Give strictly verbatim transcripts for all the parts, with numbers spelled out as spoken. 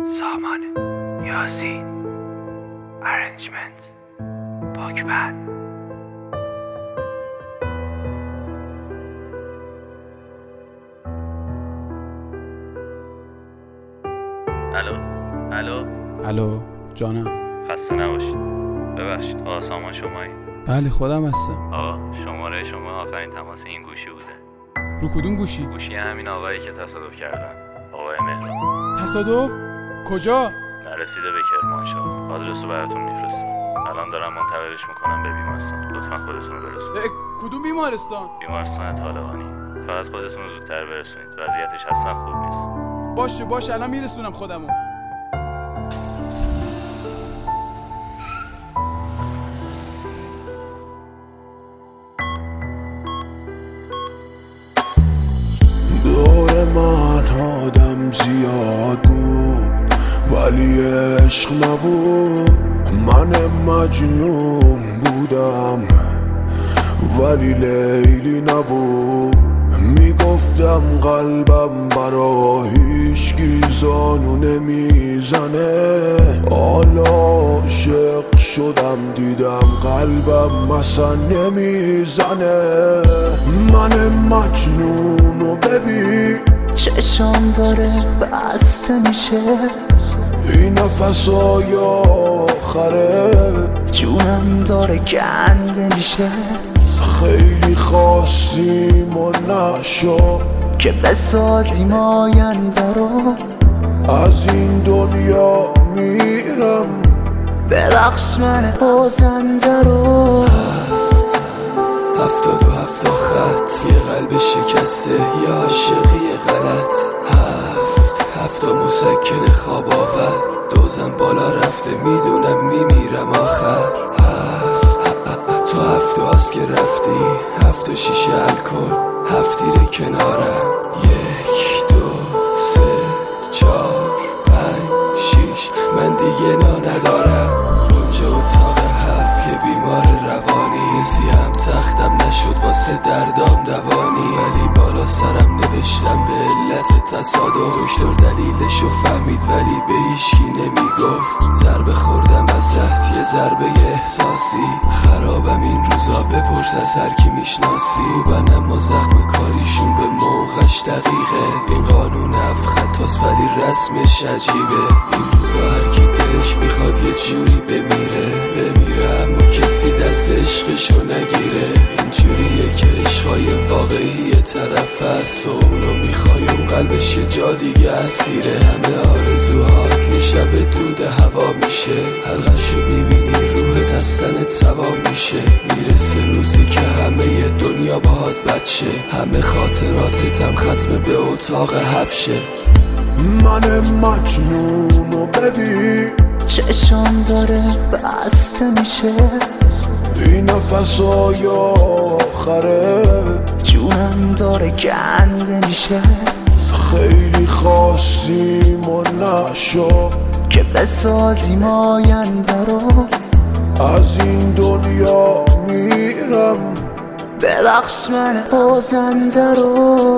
سامان یاسین ارنجمنت پاکبن. الو الو الو جانم. خسته نباشید. ببخشید آقا سامان شمایی؟ بله خودم هستم. آقا شماره شما آخرین تماس این گوشی بوده. رو کدوم گوشی؟ گوشی همین آقایی که تصادف کردن، آقای مهران. تصادف؟ کجا؟ نرسیده به کرمانشاه. آدرس رو براتون میفرستم. الان دارم منتقلش میکنم به بیمارستان. لطفا خودتون رو برسونید. کدوم بیمارستان؟ بیمارستان طالقانی. فقط خودتون رو زودتر برسونید. وضعیتش اصلا خوب نیست. باشه باشه الان میرسونم خودمو. دور من آدم زیاد بود ولی عشق نبود. من مجنون بودم ولی لیلی نبود. میگفتم قلبم برا هیچکی زانو نمیزنه. حالا عاشق شدم دیدم قلبم مثلا نمیزنه. من مجنونو ببین چشم داره بسته میشه. این نفسای آخره جونم داره گنده میشه. خیلی خواستیم و نشد که بسازیم آینده رو. از این دنیا میرم ببخش من بازنده رو. هفتاد و هفت خط یه قلب شکسته یه عاشقی غلط. هفت هفت و مسکن خواب آور. دوزم بالا رفته میدونم میمیرم آخر. هفت تو هفت هاست که رفتی. هفت و شیشه الکل هفت تیره کنارم. یک دو سه چار پنج شیش من دیگه نا ندارم. اونجا اتاق هفت یه بیمار روانی. سیم تختم نشد واسه دردام دوانی. ولی بالا سرم نوشتم به علت تصادف. دکتر دلیلشو فهمید ولی به هیچکی نمیگفت. ضربه خوردم ازت یه ضربه احساسی. خرابم این روزا بپرس از هر کی میشناسی. خوبن و زخم کاریشون به موقعش دقیقه. این قانون هفت خطاست ولی رسمش عجیبه. این روزا هر کی دلش میخواد یه جوری بمیره بمیره اما کسی دست عشقشو نگیره. اینجوریه که عشقای واقعی یه طرف هست و اونو میخوای اون قلبش یه جا دیگه اسیره. همه آرزوهات یه شب دود هوا میشه. حلقشو میبینی روحت از تنت سوار میشه. میرسه روزی که همه ی دنیا باهات بد شه. همه خاطراتت هم ختم به اتاق هفشه. من مجنونو ببین چشم داره بسته میشه. این نفسای آخره جونم داره گنده میشه. خیلی خواستیم و نشد که بسازیم آینده رو. از این دنیا میرم ببخش من بازنده رو.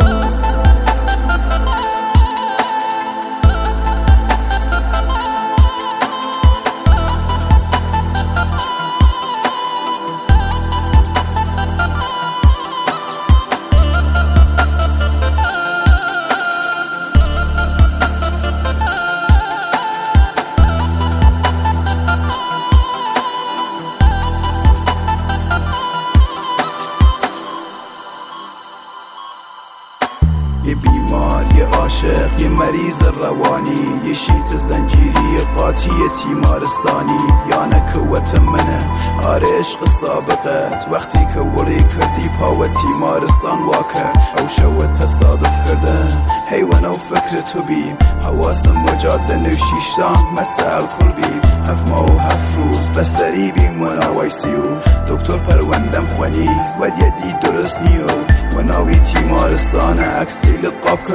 یه بیمار، یه عاشق، یه مریض روانی. یه شیط زنجیری قاطی تیمارستانی. یا نکوت منه آره عشق سابقت. وقتی که ولی کردی پاو تیمارستان واکر. او شو تصادف کردن حیوان و فکر تو بیم. حواسم مجاد نوشیشتان مسئل کل بیم. هفت ماه و هفت روز بستری بیم منا وایسیو. دکتر پروندم خوانی و دیدی درست نیو. و ناوی تیمارستان اکسیلت قاب کرد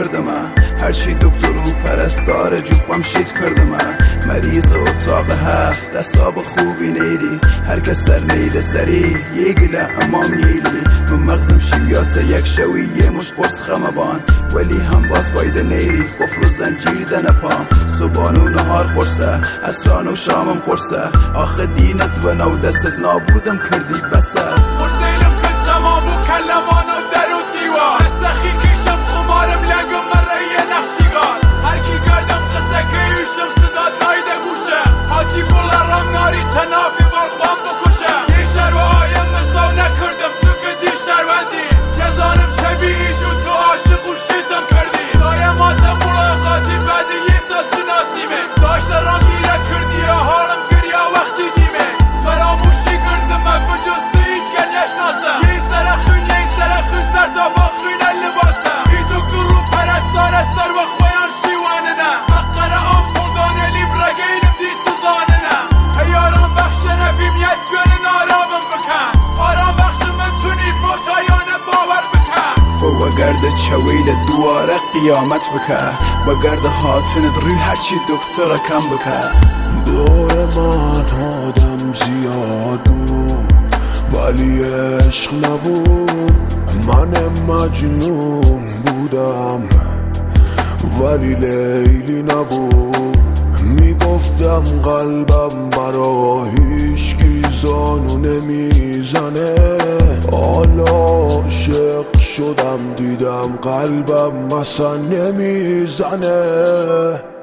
کردم هرچی دکتر و پرستار جوخم شید کردم مریض اتاق هفت دستاب خوبی نیری هر کس سر نیده سری یه گله امام نیلی من مغزم شیاسه یک شوی یه مش قرص خمبان ولی هم باز فایده نیری قفل و زنجیر دنپام صبحان و نهار قرصه اسران و شامم قرصه آخه دینت و نو دستت نابودم کردی بسه قرصیلم که تمام و کلمان و در و دیوار استخی کشم خمارم لگم مره یه نفسیگار هر کی گردم قصه که ایشم صدا دایده گوشه حاجی گلارم ناری تنافی بالخوام بکشه یه شر و آیم مزدو نکردم تو که دی شروندی یزانم شبیهی جو تو عاشق و شیطم کردی دایماتم ملاقاتی بعد یه ساعت شناسیمه داشته رام گیره کردی یا حالم گریا وقتی دیمه فراموشی کردم من بجز تو هیچ گل نشناسم یه سر خون یه سر خون سر تا با خون لباسم ای دکتر رو پرستار سر و خویان شیوانه نه مقره آم فلدانه لیبرگه اینم دی سوزانه نه هیارم بخش نبیم یک جون نارامم بکن آرام بخش من تونی محتایانه باور بکن و گرد چویل دواره قیامت بکه و گرد حاطنت روی هرچی دکتر کم بکه دور من آدم زیاد بود ولی عشق نبود من مجنون بودم ولی لیلی نبود میگفتم قلبم برا هیچکی زانو نمیزنه حالا عاشق شدم دیدم قلبم مثلا نمیزنه